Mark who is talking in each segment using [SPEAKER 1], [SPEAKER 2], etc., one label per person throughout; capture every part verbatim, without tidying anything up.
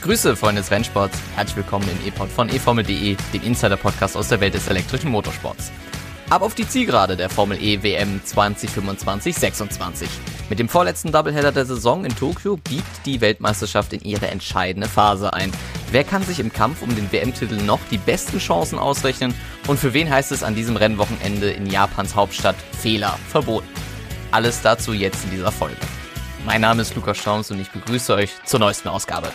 [SPEAKER 1] Grüße, Freunde des Rennsports. Herzlich willkommen im E-Pod von e Formel punkt de, dem Insider-Podcast aus der Welt des elektrischen Motorsports. Ab auf die Zielgerade der Formel E W M zwanzig fünfundzwanzig sechsundzwanzig. Mit dem vorletzten Doubleheader der Saison in Tokio biegt die Weltmeisterschaft in ihre entscheidende Phase ein. Wer kann sich im Kampf um den W M-Titel noch die besten Chancen ausrechnen? Und für wen heißt es an diesem Rennwochenende in Japans Hauptstadt Fehler verboten? Alles dazu jetzt in dieser Folge. Mein Name ist Lukas Staums und ich begrüße euch zur neuesten Ausgabe.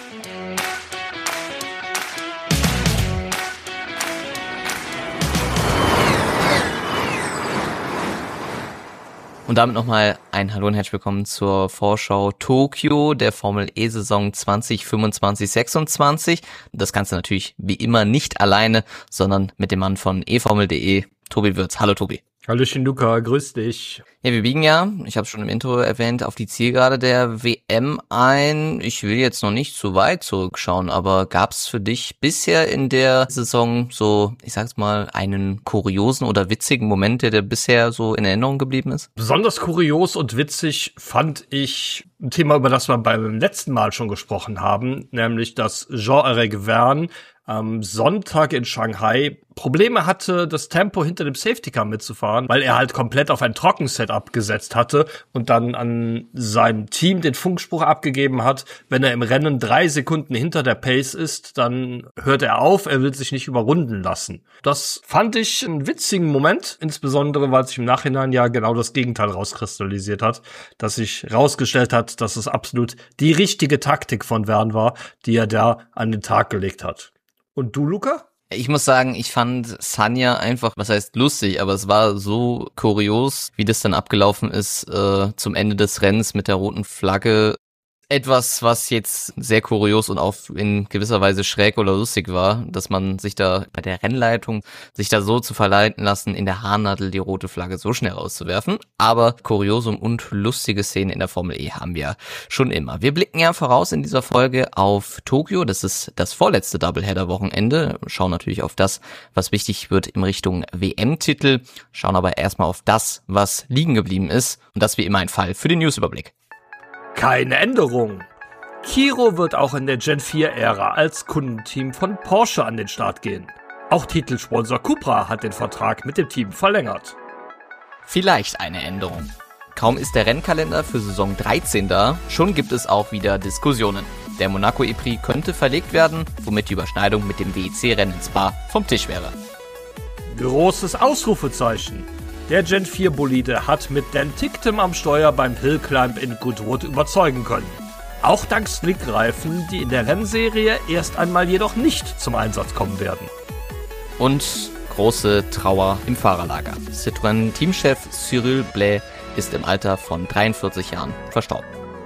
[SPEAKER 1] Und damit nochmal ein Hallo und herzlich willkommen zur Vorschau Tokio der Formel E-Saison zwanzig fünfundzwanzig sechsundzwanzig. Das Ganze natürlich wie immer nicht alleine, sondern mit dem Mann von e Formel punkt de, Tobi Würz. Hallo Tobi.
[SPEAKER 2] Hallöchen Luca, grüß dich.
[SPEAKER 1] Ja, wir biegen ja, ich habe es schon im Intro erwähnt, auf die Zielgerade der W M ein. Ich will jetzt noch nicht zu weit zurückschauen, aber gab es für dich bisher in der Saison so, ich sag's mal, einen kuriosen oder witzigen Moment, der dir bisher so in Erinnerung geblieben ist?
[SPEAKER 2] Besonders kurios und witzig fand ich ein Thema, über das wir beim letzten Mal schon gesprochen haben, nämlich dass Jean-Eric Vergne am Sonntag in Shanghai Probleme hatte, das Tempo hinter dem Safety Car mitzufahren, weil er halt komplett auf ein Trockensetup gesetzt hatte und dann an sein Team den Funkspruch abgegeben hat, wenn er im Rennen drei Sekunden hinter der Pace ist, dann hört er auf, er will sich nicht überrunden lassen. Das fand ich einen witzigen Moment, insbesondere weil sich im Nachhinein ja genau das Gegenteil rauskristallisiert hat, dass sich rausgestellt hat, dass es absolut die richtige Taktik von Vergne war, die er da an den Tag gelegt hat. Und du, Luca?
[SPEAKER 1] Ich muss sagen, ich fand Sanya einfach, was heißt lustig, aber es war so kurios, wie das dann abgelaufen ist äh, zum Ende des Rennens mit der roten Flagge. Etwas, was jetzt sehr kurios und auch in gewisser Weise schräg oder lustig war, dass man sich da bei der Rennleitung sich da so zu verleiten lassen, in der Haarnadel die rote Flagge so schnell rauszuwerfen. Aber Kuriosum und lustige Szenen in der Formel E haben wir schon immer. Wir blicken ja voraus in dieser Folge auf Tokio. Das ist das vorletzte Doubleheader-Wochenende. Schauen natürlich auf das, was wichtig wird in Richtung W M-Titel. Schauen aber erstmal auf das, was liegen geblieben ist. Und das wie immer ein Fall für den Newsüberblick.
[SPEAKER 2] Keine Änderung. Kiro wird auch in der Gen vier Ära als Kundenteam von Porsche an den Start gehen. Auch Titelsponsor Cupra hat den Vertrag mit dem Team verlängert.
[SPEAKER 1] Vielleicht eine Änderung. Kaum ist der Rennkalender für Saison dreizehn da, schon gibt es auch wieder Diskussionen. Der Monaco E-Prix könnte verlegt werden, womit die Überschneidung mit dem W E C-Rennen in Spa vom Tisch wäre.
[SPEAKER 2] Großes Ausrufezeichen. Der Gen vier Bolide hat mit Dan Ticktum am Steuer beim Hillclimb in Goodwood überzeugen können. Auch dank Slick-Reifen, die in der Rennserie erst einmal jedoch nicht zum Einsatz kommen werden.
[SPEAKER 1] Und große Trauer im Fahrerlager. Citroën-Teamchef Cyril Blais ist im Alter von dreiundvierzig Jahren verstorben.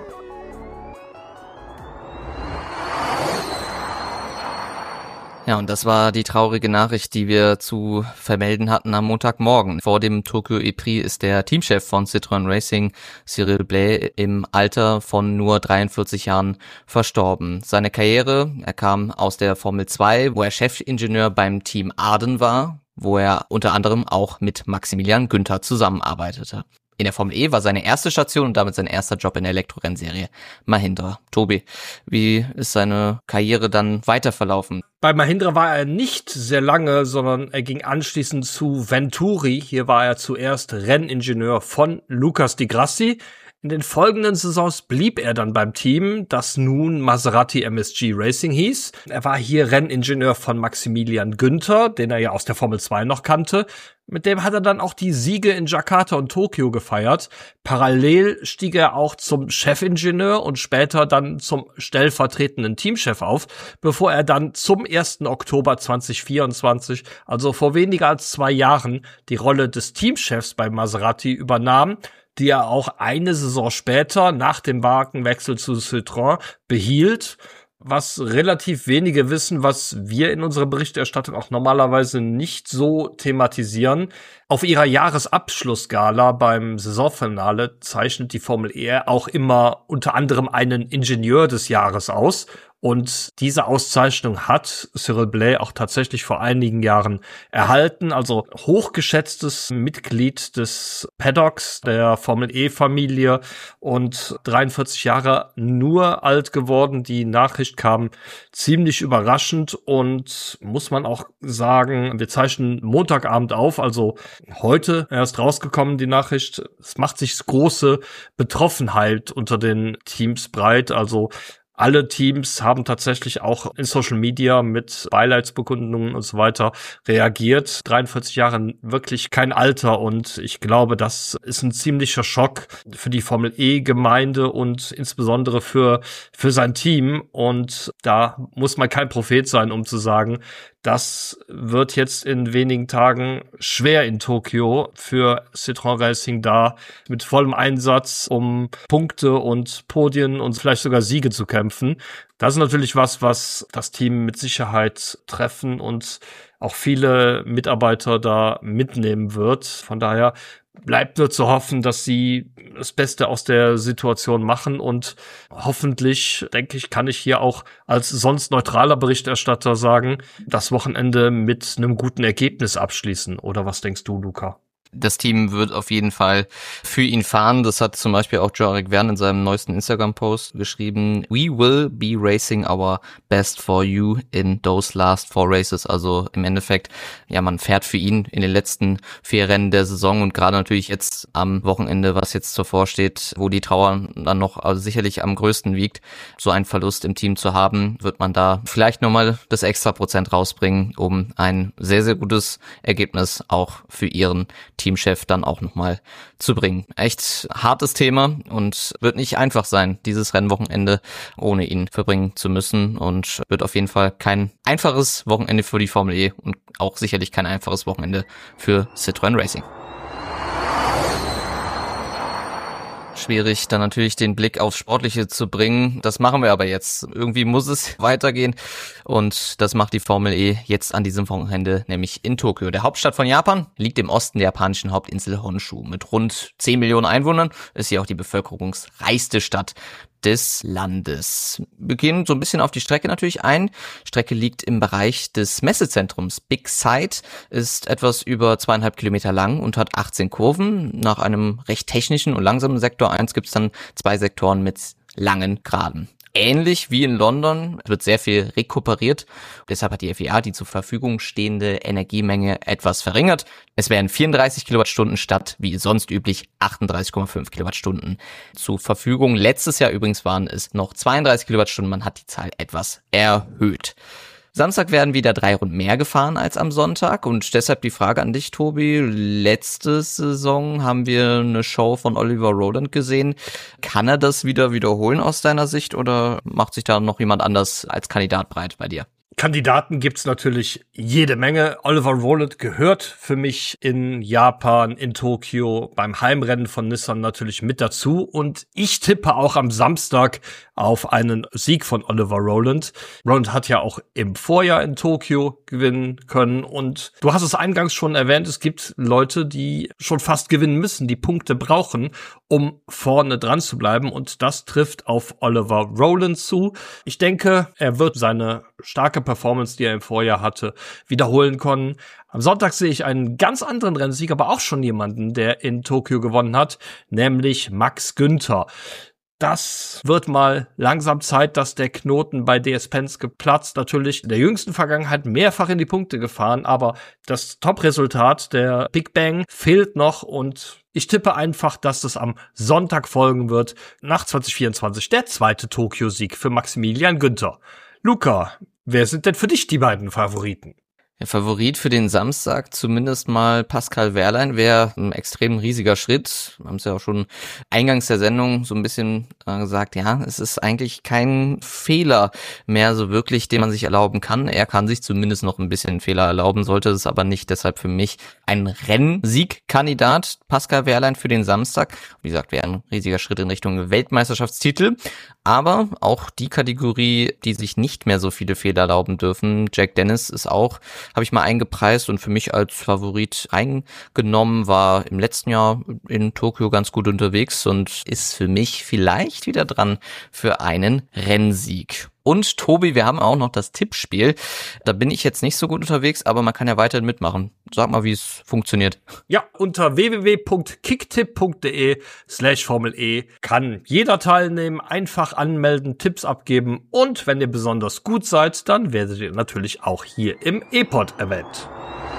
[SPEAKER 1] Ja, und das war die traurige Nachricht, die wir zu vermelden hatten am Montagmorgen. Vor dem Tokyo E-Prix ist der Teamchef von Citroën Racing, Cyril Blais, im Alter von nur dreiundvierzig Jahren verstorben. Seine Karriere, er kam aus der Formel zwei, wo er Chefingenieur beim Team Arden war, wo er unter anderem auch mit Maximilian Günther zusammenarbeitete. In der Formel E war seine erste Station und damit sein erster Job in der Elektrorennserie Mahindra. Tobi, wie ist seine Karriere dann weiter verlaufen?
[SPEAKER 2] Bei Mahindra war er nicht sehr lange, sondern er ging anschließend zu Venturi. Hier war er zuerst Renningenieur von Lucas Di Grassi. In den folgenden Saisons blieb er dann beim Team, das nun Maserati M S G Racing hieß. Er war hier Renningenieur von Maximilian Günther, den er ja aus der Formel zwei noch kannte. Mit dem hat er dann auch die Siege in Jakarta und Tokio gefeiert. Parallel stieg er auch zum Chefingenieur und später dann zum stellvertretenden Teamchef auf, bevor er dann zum ersten Oktober zweitausendvierundzwanzig, also vor weniger als zwei Jahren, die Rolle des Teamchefs bei Maserati übernahm, die er auch eine Saison später nach dem Wagenwechsel zu Citroën behielt. Was relativ wenige wissen, was wir in unserer Berichterstattung auch normalerweise nicht so thematisieren. Auf ihrer Jahresabschlussgala beim Saisonfinale zeichnet die Formel E auch immer unter anderem einen Ingenieur des Jahres aus. Und diese Auszeichnung hat Cyril Blais auch tatsächlich vor einigen Jahren erhalten. Also hochgeschätztes Mitglied des Paddocks, der Formel-E-Familie und dreiundvierzig Jahre nur alt geworden. Die Nachricht kam ziemlich überraschend und muss man auch sagen, wir zeichnen Montagabend auf, also heute erst rausgekommen die Nachricht. Es macht sich große Betroffenheit unter den Teams breit, also alle Teams haben tatsächlich auch in Social Media mit Beileidsbekundungen und so weiter reagiert. dreiundvierzig Jahre, wirklich kein Alter, und ich glaube, das ist ein ziemlicher Schock für die Formel-E-Gemeinde und insbesondere für für sein Team. Und da muss man kein Prophet sein, um zu sagen, das wird jetzt in wenigen Tagen schwer in Tokio für Citroën Racing, da mit vollem Einsatz um Punkte und Podien und vielleicht sogar Siege zu kämpfen. Das ist natürlich was, was das Team mit Sicherheit treffen und auch viele Mitarbeiter da mitnehmen wird. Von daher bleibt nur zu hoffen, dass sie das Beste aus der Situation machen, und hoffentlich, denke ich, kann ich hier auch als sonst neutraler Berichterstatter sagen, das Wochenende mit einem guten Ergebnis abschließen. Oder was denkst du, Luca?
[SPEAKER 1] Das Team wird auf jeden Fall für ihn fahren. Das hat zum Beispiel auch Jorik Verne in seinem neuesten Instagram-Post geschrieben. We will be racing our best for you in those last four races. Also im Endeffekt, ja, man fährt für ihn in den letzten vier Rennen der Saison, und gerade natürlich jetzt am Wochenende, was jetzt zuvor steht, wo die Trauer dann noch also sicherlich am größten wiegt, so einen Verlust im Team zu haben, wird man da vielleicht nochmal das extra Prozent rausbringen, um ein sehr, sehr gutes Ergebnis auch für ihren Teamchef dann auch nochmal zu bringen. Echt hartes Thema und wird nicht einfach sein, dieses Rennwochenende ohne ihn verbringen zu müssen, und wird auf jeden Fall kein einfaches Wochenende für die Formel E und auch sicherlich kein einfaches Wochenende für Citroën Racing. Schwierig, dann natürlich den Blick aufs Sportliche zu bringen. Das machen wir aber jetzt. Irgendwie muss es weitergehen, und das macht die Formel E jetzt an diesem Wochenende, nämlich in Tokio. Der Hauptstadt von Japan liegt im Osten der japanischen Hauptinsel Honshu. Mit rund zehn Millionen Einwohnern ist sie auch die bevölkerungsreichste Stadt des Landes. Wir gehen so ein bisschen auf die Strecke natürlich ein. Die Strecke liegt im Bereich des Messezentrums. Big Sight ist etwas über zweieinhalb Kilometer lang und hat achtzehn Kurven. Nach einem recht technischen und langsamen Sektor eins gibt es dann zwei Sektoren mit langen Geraden. Ähnlich wie in London wird sehr viel rekuperiert. Deshalb hat die F I A die zur Verfügung stehende Energiemenge etwas verringert. Es werden vierunddreißig Kilowattstunden statt, wie sonst üblich, achtunddreißig Komma fünf Kilowattstunden zur Verfügung. Letztes Jahr übrigens waren es noch zweiunddreißig Kilowattstunden. Man hat die Zahl etwas erhöht. Samstag werden wieder drei Runden mehr gefahren als am Sonntag, und deshalb die Frage an dich, Tobi. Letzte Saison haben wir eine Show von Oliver Rowland gesehen. Kann er das wieder wiederholen aus deiner Sicht, oder macht sich da noch jemand anders als Kandidat breit bei dir?
[SPEAKER 2] Kandidaten gibt's natürlich jede Menge. Oliver Rowland gehört für mich in Japan, in Tokio, beim Heimrennen von Nissan natürlich mit dazu. Und ich tippe auch am Samstag auf einen Sieg von Oliver Rowland. Rowland hat ja auch im Vorjahr in Tokio gewinnen können. Und du hast es eingangs schon erwähnt, es gibt Leute, die schon fast gewinnen müssen, die Punkte brauchen, um vorne dran zu bleiben. Und das trifft auf Oliver Rowland zu. Ich denke, er wird seine starke Performance, die er im Vorjahr hatte, wiederholen können. Am Sonntag sehe ich einen ganz anderen Rennsieg, aber auch schon jemanden, der in Tokio gewonnen hat, nämlich Max Günther. Das wird mal langsam Zeit, dass der Knoten bei D S Penske platzt. Natürlich in der jüngsten Vergangenheit mehrfach in die Punkte gefahren, aber das Top-Resultat der Big Bang fehlt noch, und ich tippe einfach, dass es am Sonntag folgen wird. Nach zwanzig vierundzwanzig der zweite Tokio-Sieg für Maximilian Günther. Luca, wer sind denn für dich die beiden Favoriten?
[SPEAKER 1] Der Favorit für den Samstag, zumindest mal Pascal Wehrlein, wäre ein extrem riesiger Schritt. Wir haben es ja auch schon eingangs der Sendung so ein bisschen äh, gesagt, ja, es ist eigentlich kein Fehler mehr so wirklich, den man sich erlauben kann. Er kann sich zumindest noch ein bisschen Fehler erlauben, sollte es aber nicht. Deshalb für mich ein Rennsiegkandidat, Pascal Wehrlein für den Samstag. Wie gesagt, wäre ein riesiger Schritt in Richtung Weltmeisterschaftstitel. Aber auch die Kategorie, die sich nicht mehr so viele Fehler erlauben dürfen, Jack Dennis ist auch, habe ich mal eingepreist und für mich als Favorit eingenommen, war im letzten Jahr in Tokio ganz gut unterwegs und ist für mich vielleicht wieder dran für einen Rennsieg. Und Tobi, wir haben auch noch das Tippspiel. Da bin ich jetzt nicht so gut unterwegs, aber man kann ja weiterhin mitmachen. Sag mal, wie es funktioniert.
[SPEAKER 2] Ja, unter w w w punkt kicktipp punkt de slash Formel E kann jeder teilnehmen, einfach anmelden, Tipps abgeben und wenn ihr besonders gut seid, dann werdet ihr natürlich auch hier im E-Pod erwähnt.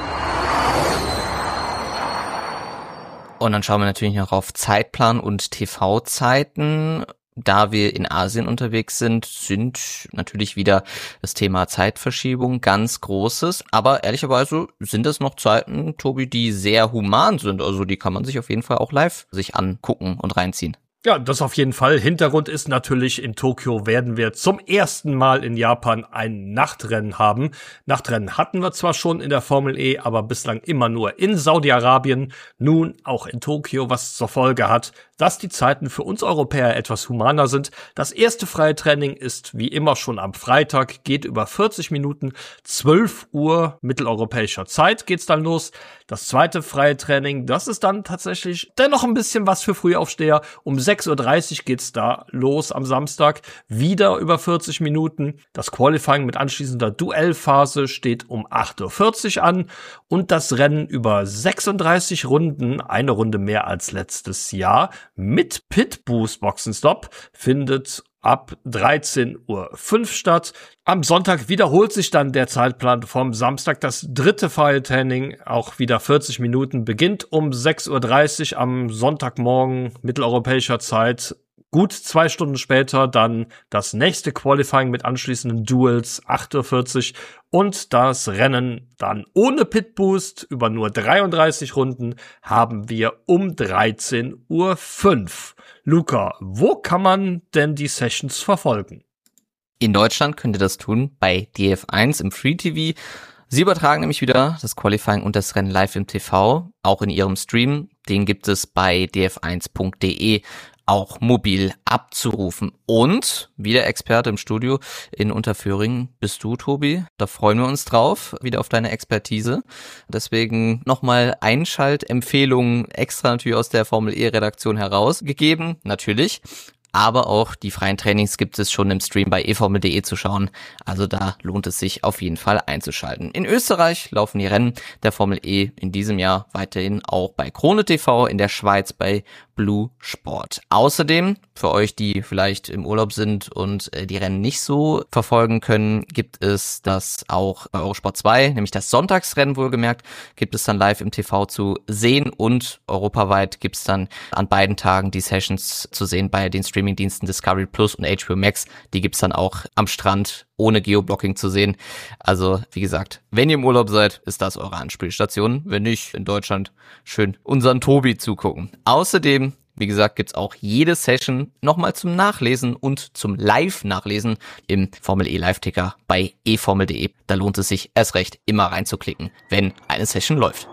[SPEAKER 1] Und dann schauen wir natürlich noch auf Zeitplan und T V-Zeiten. Da wir in Asien unterwegs sind, sind natürlich wieder das Thema Zeitverschiebung ganz großes. Aber ehrlicherweise sind es noch Zeiten, Tobi, die sehr human sind. Also die kann man sich auf jeden Fall auch live sich angucken und reinziehen.
[SPEAKER 2] Ja, das auf jeden Fall. Hintergrund ist natürlich, in Tokio werden wir zum ersten Mal in Japan ein Nachtrennen haben. Nachtrennen hatten wir zwar schon in der Formel E, aber bislang immer nur in Saudi-Arabien. Nun auch in Tokio, was zur Folge hat, dass die Zeiten für uns Europäer etwas humaner sind. Das erste freie Training ist wie immer schon am Freitag, geht über vierzig Minuten, zwölf Uhr mitteleuropäischer Zeit geht's dann los. Das zweite freie Training, das ist dann tatsächlich dennoch ein bisschen was für Frühaufsteher. Um sechs Uhr dreißig geht's da los am Samstag, wieder über vierzig Minuten. Das Qualifying mit anschließender Duellphase steht um acht Uhr vierzig an und das Rennen über sechsunddreißig Runden, eine Runde mehr als letztes Jahr, mit Pit Boost Boxenstopp findet ab dreizehn Uhr fünf statt. Am Sonntag wiederholt sich dann der Zeitplan vom Samstag. Das dritte freie Training, auch wieder vierzig Minuten, beginnt um sechs Uhr dreißig am Sonntagmorgen mitteleuropäischer Zeit. Gut zwei Stunden später dann das nächste Qualifying mit anschließenden Duels, acht Uhr vierzig, und das Rennen dann ohne Pitboost über nur dreiunddreißig Runden haben wir um dreizehn Uhr fünf. Luca, wo kann man denn die Sessions verfolgen?
[SPEAKER 1] In Deutschland könnt ihr das tun bei D F eins im Free T V. Sie übertragen nämlich wieder das Qualifying und das Rennen live im T V, auch in ihrem Stream. Den gibt es bei d f eins punkt de auch mobil abzurufen. Und wieder Experte im Studio in Unterföhring bist du, Tobi. Da freuen wir uns drauf, wieder auf deine Expertise. Deswegen nochmal Einschaltempfehlungen extra natürlich aus der Formel E-Redaktion herausgegeben, natürlich. Aber auch die freien Trainings gibt es schon im Stream bei e formel punkt de zu schauen. Also da lohnt es sich auf jeden Fall einzuschalten. In Österreich laufen die Rennen der Formel E in diesem Jahr weiterhin auch bei Krone T V, in der Schweiz bei Blue Sport. Außerdem, für euch, die vielleicht im Urlaub sind und äh, die Rennen nicht so verfolgen können, gibt es das auch bei Eurosport zwei, nämlich das Sonntagsrennen wohlgemerkt, gibt es dann live im T V zu sehen und europaweit gibt es dann an beiden Tagen die Sessions zu sehen bei den Streamingdiensten Discovery Plus und H B O Max. Die gibt's dann auch am Strand ohne Geoblocking zu sehen. Also, wie gesagt, wenn ihr im Urlaub seid, ist das eure Anspielstation. Wenn nicht, in Deutschland schön unseren Tobi zugucken. Außerdem, wie gesagt, gibt's auch jede Session nochmal zum Nachlesen und zum Live-Nachlesen im Formel E Live-Ticker bei e formel punkt de. Da lohnt es sich erst recht, immer reinzuklicken, wenn eine Session läuft.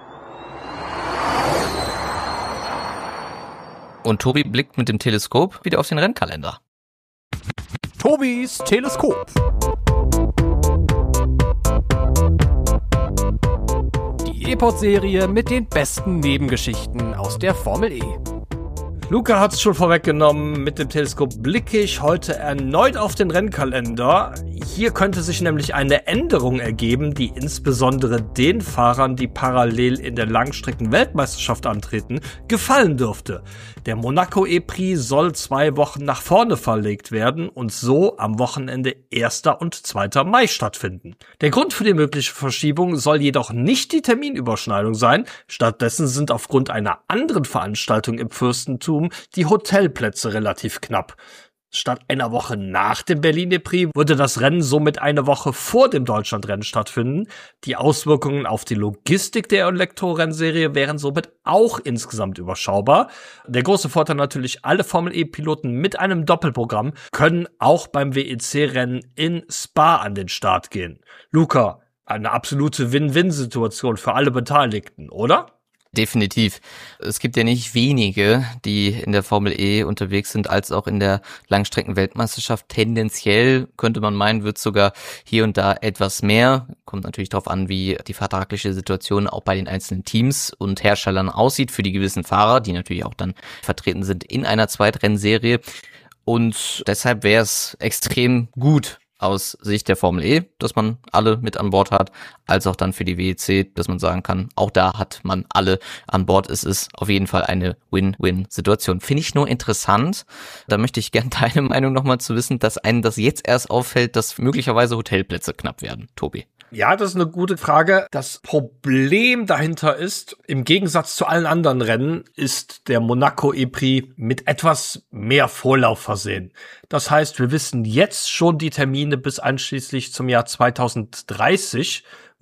[SPEAKER 1] Und Tobi blickt mit dem Teleskop wieder auf den Rennkalender.
[SPEAKER 3] Tobis Teleskop. Die E-Pod-Serie mit den besten Nebengeschichten aus der Formel E.
[SPEAKER 2] Luca hat es schon vorweggenommen, mit dem Teleskop blicke ich heute erneut auf den Rennkalender. Hier könnte sich nämlich eine Änderung ergeben, die insbesondere den Fahrern, die parallel in der Langstrecken-Weltmeisterschaft antreten, gefallen dürfte. Der Monaco E-Prix soll zwei Wochen nach vorne verlegt werden und so am Wochenende erster und zweiter Mai stattfinden. Der Grund für die mögliche Verschiebung soll jedoch nicht die Terminüberschneidung sein. Stattdessen sind aufgrund einer anderen Veranstaltung im Fürstentum die Hotelplätze relativ knapp. Statt einer Woche nach dem Berlin-Prix würde das Rennen somit eine Woche vor dem Deutschlandrennen stattfinden. Die Auswirkungen auf die Logistik der Elektrorennserie wären somit auch insgesamt überschaubar. Der große Vorteil natürlich, alle Formel-E-Piloten mit einem Doppelprogramm können auch beim W E C-Rennen in Spa an den Start gehen. Luca, eine absolute Win-Win-Situation für alle Beteiligten, oder?
[SPEAKER 1] Definitiv. Es gibt ja nicht wenige, die in der Formel E unterwegs sind, als auch in der Langstrecken-Weltmeisterschaft. Tendenziell könnte man meinen, wird sogar hier und da etwas mehr. Kommt natürlich darauf an, wie die vertragliche Situation auch bei den einzelnen Teams und Herstellern aussieht für die gewissen Fahrer, die natürlich auch dann vertreten sind in einer Zweitrennserie. Und deshalb wäre es extrem gut, aus Sicht der Formel E, dass man alle mit an Bord hat, als auch dann für die W E C, dass man sagen kann, auch da hat man alle an Bord. Es ist auf jeden Fall eine Win-Win-Situation. Finde ich nur interessant. Da möchte ich gerne deine Meinung nochmal zu wissen, dass einem das jetzt erst auffällt, dass möglicherweise Hotelplätze knapp werden. Tobi.
[SPEAKER 2] Ja, das ist eine gute Frage. Das Problem dahinter ist, im Gegensatz zu allen anderen Rennen ist der Monaco E-Prix mit etwas mehr Vorlauf versehen. Das heißt, wir wissen jetzt schon die Termine bis einschließlich zum Jahr zweitausenddreißig,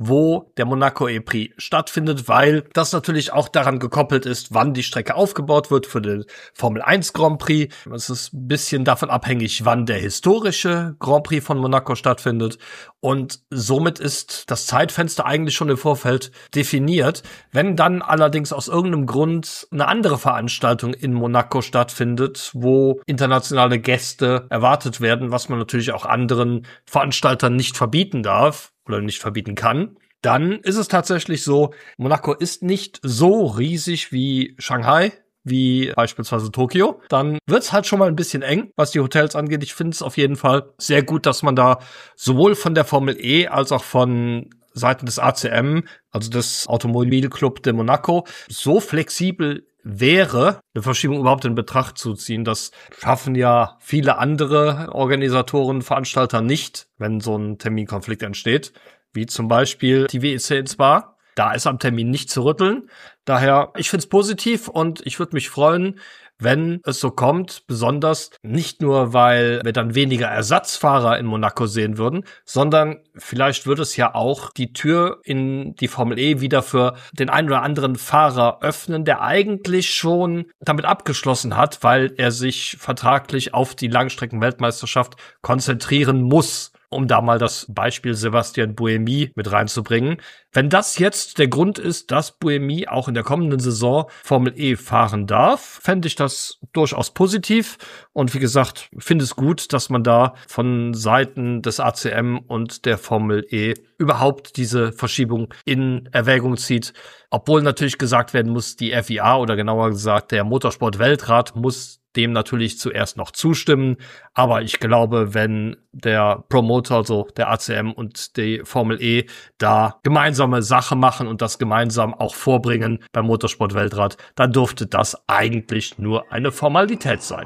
[SPEAKER 2] wo der Monaco E-Prix stattfindet, weil das natürlich auch daran gekoppelt ist, wann die Strecke aufgebaut wird für den Formel eins Grand Prix. Es ist ein bisschen davon abhängig, wann der historische Grand Prix von Monaco stattfindet. Und somit ist das Zeitfenster eigentlich schon im Vorfeld definiert. Wenn dann allerdings aus irgendeinem Grund eine andere Veranstaltung in Monaco stattfindet, wo internationale Gäste erwartet werden, was man natürlich auch anderen Veranstaltern nicht verbieten darf, oder nicht verbieten kann, dann ist es tatsächlich so, Monaco ist nicht so riesig wie Shanghai, wie beispielsweise Tokio. Dann wird's halt schon mal ein bisschen eng, was die Hotels angeht. Ich finde es auf jeden Fall sehr gut, dass man da sowohl von der Formel E als auch von Seiten des A C M, also des Automobilclub de Monaco, so flexibel wäre, eine Verschiebung überhaupt in Betracht zu ziehen. Das schaffen ja viele andere Organisatoren, Veranstalter nicht, wenn so ein Terminkonflikt entsteht, wie zum Beispiel die W E C in Spa. Da ist am Termin nicht zu rütteln. Daher, ich finde es positiv und ich würde mich freuen, wenn es so kommt, besonders nicht nur, weil wir dann weniger Ersatzfahrer in Monaco sehen würden, sondern vielleicht würde es ja auch die Tür in die Formel E wieder für den einen oder anderen Fahrer öffnen, der eigentlich schon damit abgeschlossen hat, weil er sich vertraglich auf die Langstrecken-Weltmeisterschaft konzentrieren muss, um da mal das Beispiel Sebastian Buemi mit reinzubringen. Wenn das jetzt der Grund ist, dass Buemi auch in der kommenden Saison Formel E fahren darf, fände ich das durchaus positiv. Und wie gesagt, finde es gut, dass man da von Seiten des A C M und der Formel E überhaupt diese Verschiebung in Erwägung zieht. Obwohl natürlich gesagt werden muss, die F I A oder genauer gesagt der Motorsport-Weltrat muss dem natürlich zuerst noch zustimmen. Aber ich glaube, wenn der Promoter, also der A C M und die Formel E, da gemeinsame Sache machen und das gemeinsam auch vorbringen beim Motorsport-Weltrat, dann dürfte das eigentlich nur eine Formalität sein.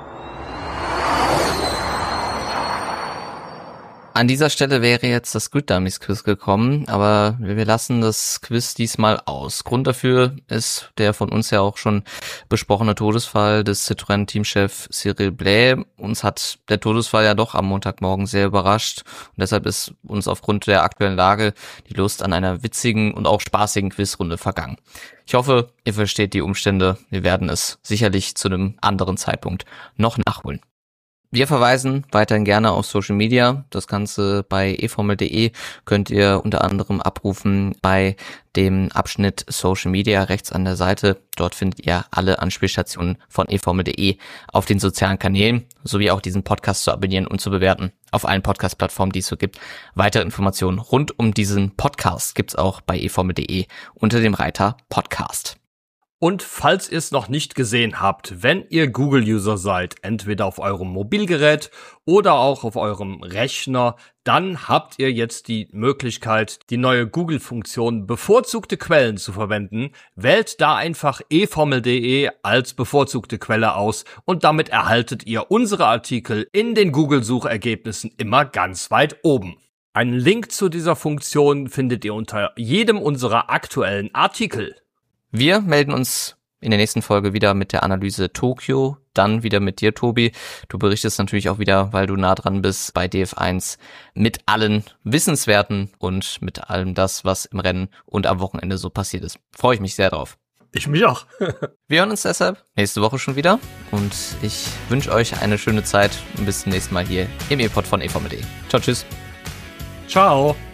[SPEAKER 1] An dieser Stelle wäre jetzt das Good Dummies Quiz gekommen, aber wir lassen das Quiz diesmal aus. Grund dafür ist der von uns ja auch schon besprochene Todesfall des Citroën-Teamchef Cyril Blais. Uns hat der Todesfall ja doch am Montagmorgen sehr überrascht und deshalb ist uns aufgrund der aktuellen Lage die Lust an einer witzigen und auch spaßigen Quizrunde vergangen. Ich hoffe, ihr versteht die Umstände. Wir werden es sicherlich zu einem anderen Zeitpunkt noch nachholen. Wir verweisen weiterhin gerne auf Social Media. Das Ganze bei e formel punkt de könnt ihr unter anderem abrufen bei dem Abschnitt Social Media rechts an der Seite. Dort findet ihr alle Anspielstationen von e formel punkt de auf den sozialen Kanälen, sowie auch diesen Podcast zu abonnieren und zu bewerten auf allen Podcast-Plattformen, die es so gibt. Weitere Informationen rund um diesen Podcast gibt's auch bei e formel punkt de unter dem Reiter Podcast.
[SPEAKER 2] Und falls ihr es noch nicht gesehen habt, wenn ihr Google-User seid, entweder auf eurem Mobilgerät oder auch auf eurem Rechner, dann habt ihr jetzt die Möglichkeit, die neue Google-Funktion bevorzugte Quellen zu verwenden. Wählt da einfach e formel punkt de als bevorzugte Quelle aus und damit erhaltet ihr unsere Artikel in den Google-Suchergebnissen immer ganz weit oben. Einen Link zu dieser Funktion findet ihr unter jedem unserer aktuellen Artikel.
[SPEAKER 1] Wir melden uns in der nächsten Folge wieder mit der Analyse Tokio, dann wieder mit dir, Tobi. Du berichtest natürlich auch wieder, weil du nah dran bist, bei D F eins mit allen Wissenswerten und mit allem das, was im Rennen und am Wochenende so passiert ist. Freue ich mich sehr drauf.
[SPEAKER 2] Ich mich auch.
[SPEAKER 1] Wir hören uns deshalb nächste Woche schon wieder und ich wünsche euch eine schöne Zeit und bis zum nächsten Mal hier im E-Pod von e formel punkt de. Ciao, tschüss.
[SPEAKER 2] Ciao.